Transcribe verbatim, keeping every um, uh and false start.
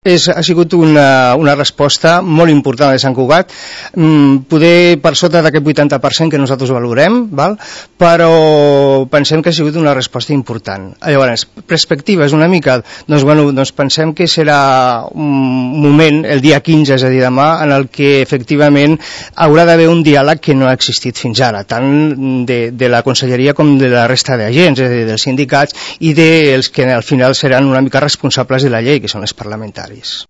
és, ha sigut una, una resposta molt important de Sant Cugat, mm, poder per sota d'aquest vuitanta per cent que nosaltres valorem, val? Però pensem que ha sigut una resposta important. Llavors, perspectives una mica, doncs, bueno, doncs pensem que serà un moment, el dia quinze, és a dir, demà, en el que efectivament haurà d'haver un diàleg que no ha existit fins ara, tant de, de la Conselleria com de la resta d'agents, és a dir, dels sindicats i dels que al final seran una mica responsables de la llei, que són els parlamentaris.